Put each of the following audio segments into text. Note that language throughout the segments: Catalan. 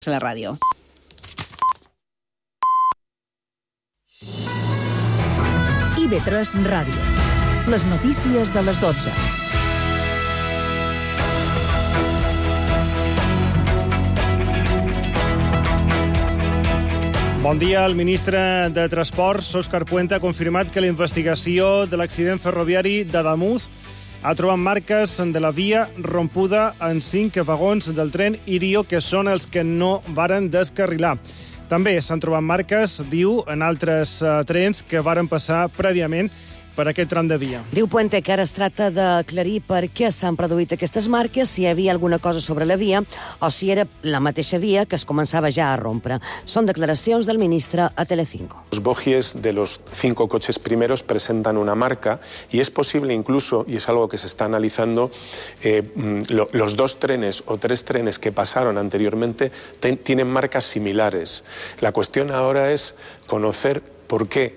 a la ràdio. IB3 Ràdio. Les notícies de les 12. Bon dia. El ministre de Transports, Òscar Puente, ha confirmat que la investigació de l'accident ferroviari d'Ademús ha trobat marques de la via rompuda en 5 vagons del tren Irio, que són els que no varen descarrilar. També s'han trobat marques, diu, en altres trens que varen passar prèviament per aquest tram de via. Diu Puente que ara es tracta d'aclarir per què s'han produït aquestes marques, si hi havia alguna cosa sobre la via o si era la mateixa via que es començava ja a rompre. Són declaracions del ministre a Telecinco. Los bogies de los 5 coches primeros presentan una marca y es posible incluso, y es algo que se está analizando, los 2 trenes o 3 trenes que pasaron anteriormente tienen marcas similares. La cuestión ahora es conocer por qué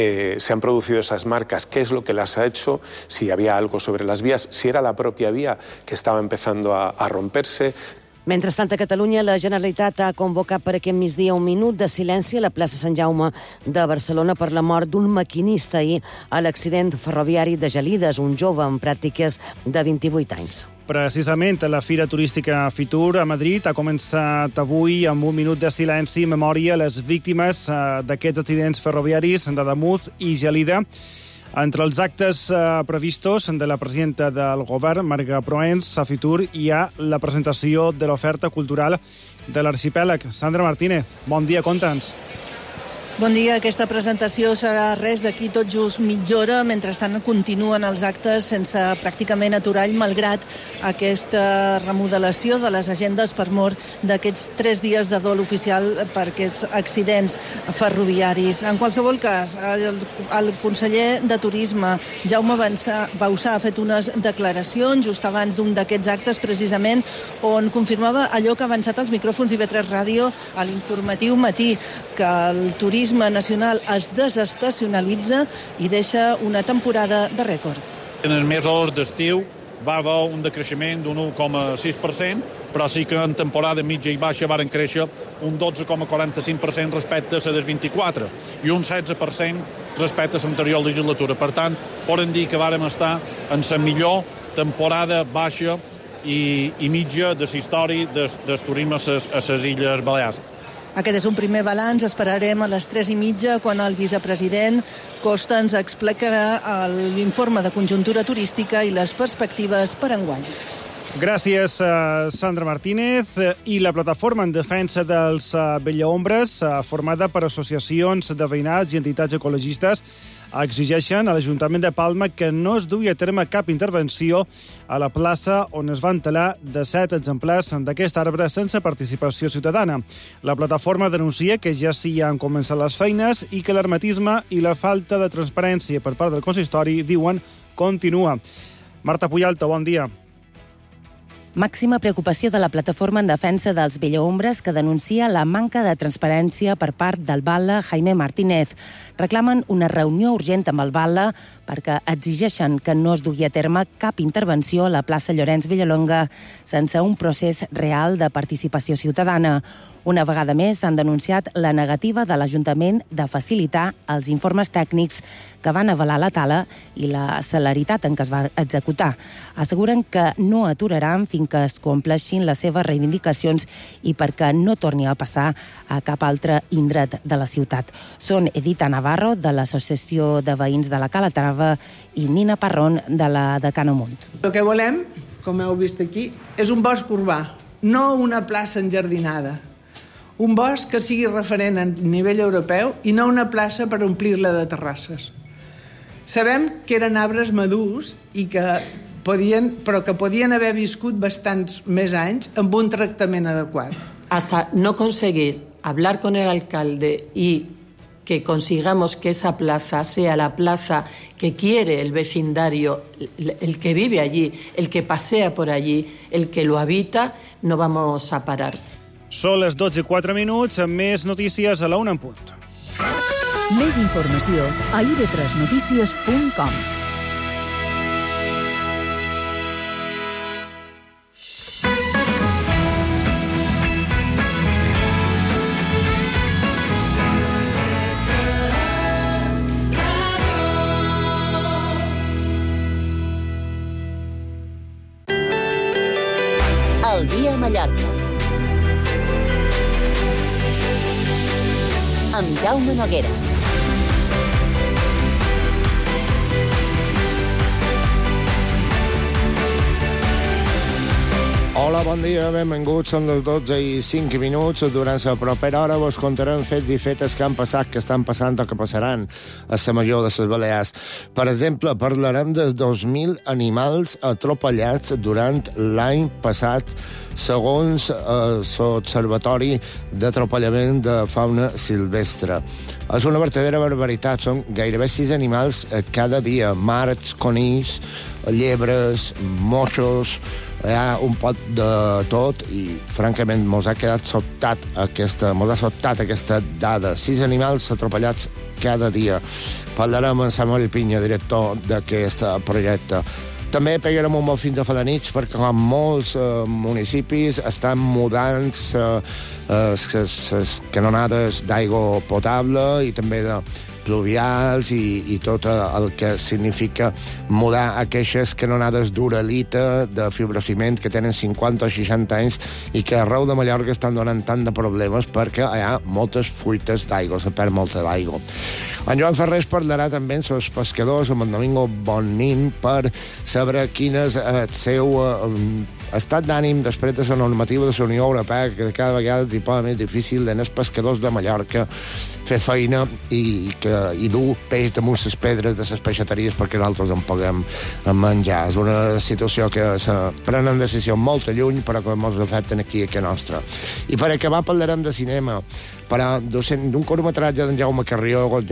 se han producido esas marcas, qué es lo que las ha hecho, si había algo sobre las vías, si era la propia vía que estaba empezando a romperse. Mentrestant, a Catalunya, la Generalitat ha convocat per aquest migdia un minut de silenci a la plaça Sant Jaume de Barcelona per la mort d'un maquinista ahir a l'accident ferroviari de Gelides, un jove en pràctiques de 28 anys. Precisament, la Fira Turística Fitur a Madrid ha començat avui amb un minut de silenci en memòria a les víctimes d'aquests accidents ferroviaris d'Ademús i Gelida. Entre els actes previstos de la presidenta del govern, Marga Proens, a Fitur, hi ha la presentació de l'oferta cultural de l'arxipèlag. Sandra Martínez, bon dia, conta'ns. Bon dia. Aquesta presentació serà res d'aquí tot just mitja hora. Mentrestant continuen els actes sense pràcticament aturall, malgrat aquesta remodelació de les agendes per mort d'aquests 3 dies de dol oficial per aquests accidents ferroviaris. En qualsevol cas, el conseller de Turisme, Jaume Bauzá, ha fet unes declaracions just abans d'un d'aquests actes, precisament, on confirmava allò que ha avançat als micròfons d'IB3 Ràdio a l'informatiu matí, que el turisme nacional es desestacionalitza i deixa una temporada de rècord. En els mesos d'estiu va haver un decreixement d'un 1,6%, però sí que en temporada mitja i baixa varen créixer un 12,45% respecte a les 24 i un 16% respecte a l'anterior legislatura. Per tant, podem dir que vàrem estar en la millor temporada baixa i mitja de la història del turisme a les Illes Balears. Aquest és un primer balanç. Esperarem a les 3:30 quan el vicepresident Costa ens explicarà l'informe de conjuntura turística i les perspectives per enguany. Gràcies, Sandra Martínez. I la plataforma en defensa dels vellaombres, formada per associacions de veïnats i entitats ecologistes, exigeixen a l'Ajuntament de Palma que no es dugui a terme cap intervenció a la plaça on es van talar 17 exemplars d'aquest arbre sense participació ciutadana. La plataforma denuncia que ja s'hi han començat les feines i que l'hermetisme i la falta de transparència per part del consistori, diuen, continua. Marta Puyalto, bon dia. Màxima preocupació de la plataforma en defensa dels vellaombres, que denuncia la manca de transparència per part del batlle Jaime Martínez. Reclamen una reunió urgent amb el batlle perquè exigeixen que no es dugui a terme cap intervenció a la plaça Llorenç Villalonga sense un procés real de participació ciutadana. Una vegada més han denunciat la negativa de l'Ajuntament de facilitar els informes tècnics que van avalar la tala i la celeritat en què es va executar. Asseguren que no aturaran fins que es compleixin les seves reivindicacions i perquè no torni a passar a cap altre indret de la ciutat. Són Edita Navarro, de l'Associació de Veïns de la Calatrava, i Nina Parrón, de la de Canamunt. El que volem, com heu vist aquí, és un bosc urbà, no una plaça enjardinada. Un bosc que sigui referent a nivell europeu i no una plaça per omplir-la de terrasses. Sabem que eren arbres madurs i però que podien haver viscut bastants més anys amb un tractament adequat. Hasta no conseguir hablar con el alcalde y que consigamos que esa plaza sea la plaza que quiere el vecindario, el que vive allí, el que pasea por allí, el que lo habita, no vamos a parar. Són les 12:04, amb més notícies a la 1 en punt. Més informació a ib3notícies.com. Mallorca. Amb Jaume Noguera. Hola, bon dia, benvinguts. Són les 12:05. Durant la propera hora vos contarem fets i fetes que han passat, que estan passant o que passaran a la major de les Balears. Per exemple, parlarem dels 2.000 animals atropellats durant l'any passat, segons l'Observatori d'Atropellament de Fauna Silvestre. És una vertadera barbaritat. Són gairebé 6 animals cada dia. Marts, conills, llebres, moixos. Hi ha un pot de tot i, francament, mos ha sobtat aquesta dada. 6 animals atropellats cada dia. Parlarem amb Samuel Pinya, director d'aquest projecte. També pegarem un bon fin de nits perquè, com molts municipis, estan mudant les canonades d'aigua potable i també de pluvials i tot el que significa mudar aquestes canonades d'uralita, de fibrociment, que tenen 50 o 60 anys i que arreu de Mallorca estan donant tant de problemes perquè hi ha moltes fuites d'aigua, se perd molta d'aigua. En Joan Ferrés parlarà també amb els pescadors, amb en Domingo Bonin, per saber quin és el seu estat d'ànim després de la normativa de la Unió Europea, que cada vegada és més difícil als pescadors de Mallorca fer feina i dur peix damunt les pedres de les peixateries perquè nosaltres en puguem menjar. És una situació que se prenen decisions molt lluny, però que ens afecten aquí a casa nostra. I per acabar parlarem de cinema, però d'un curtmetratge d'en Jaume Carrió,